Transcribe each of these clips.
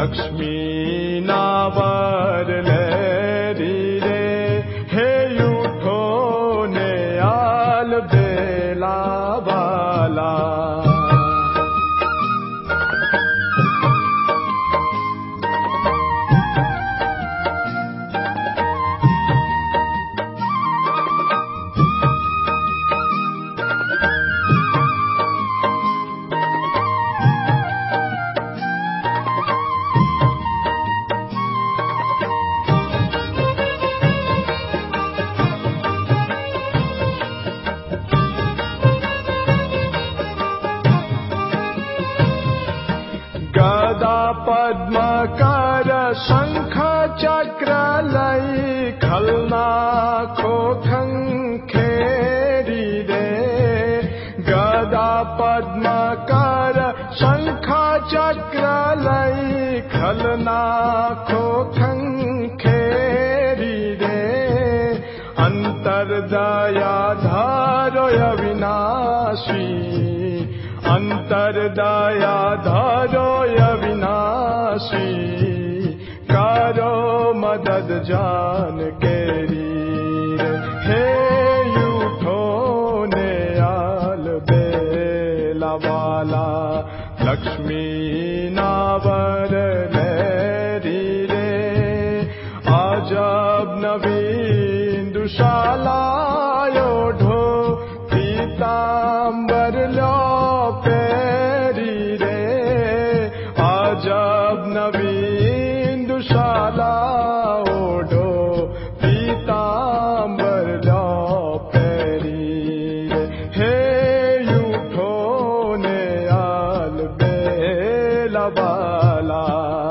लक्ष्मी नावर लेरी रे हे उठो ने आल बेला बाला पद्मकर शंख चक्र लई खलना खो खंखेरी रे गदा पद्मकर शंख चक्र लई खलना खो खंखेरी रे अंतर्दया धारो अविनाशी अंतर्दया धारो अविनाशी कारो मदद जान केरी हे उठो ने आल बेला वाला लक्ष्मी नावर लेरी रे आजब नवीन दुशाला ओढ़ो पीतांबर लो पेरी रे आजब नवीन दुशाला ओढ़ो पीतांबर लो पेरी रे हे उठो ने आल बेला बाला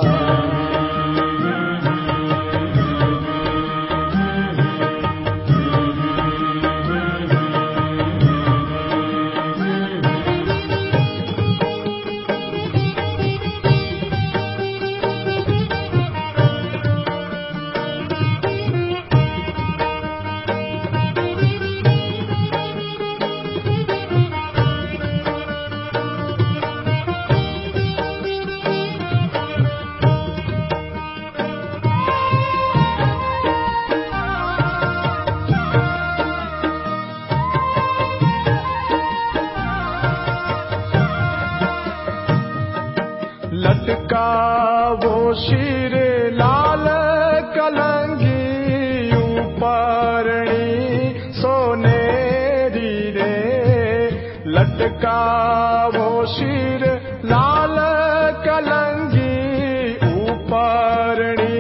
लटका वो शीर लाल कलंगी ऊपरणी सोनेरी रे लटका वो शीर लाल कलंगी ऊपरणी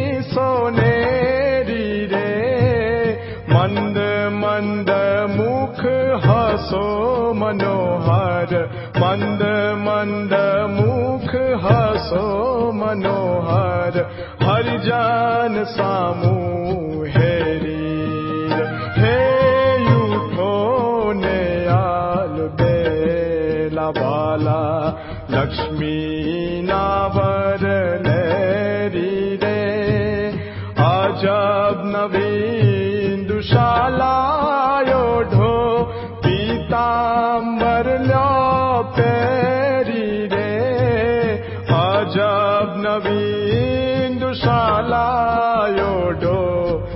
सोनेरी रे मंद मंद मुख हसो मनोहर मंद मंद मुख हसो मनोहर हरिजन सामू हेरी हे उठो ने आल बेला बाला लक्ष्मी नावर लेरी रे आजब नवीन दुशाला ओढ़ो पीतांबर लो पेरी रे आजब नवीन दुशाला ओढ़ो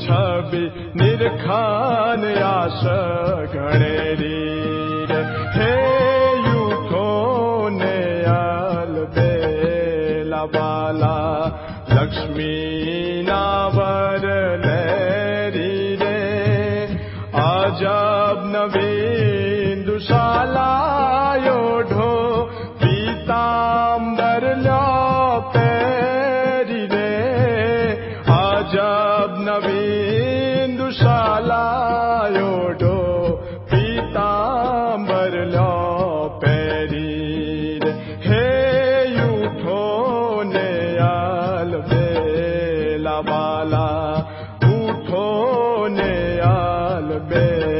छवि निरखान आश गणेरी हे यूठो ने आल बेला बाला लक्ष्मी नावर लहरी रे अजब नवीन दुशाला योढो पीतांबर लो पेरी रे अजब नवीन दुशाला योढो पीतांबर लो पेरी रे हे यूठो ने आल बेला बाला उठो ने आल बेला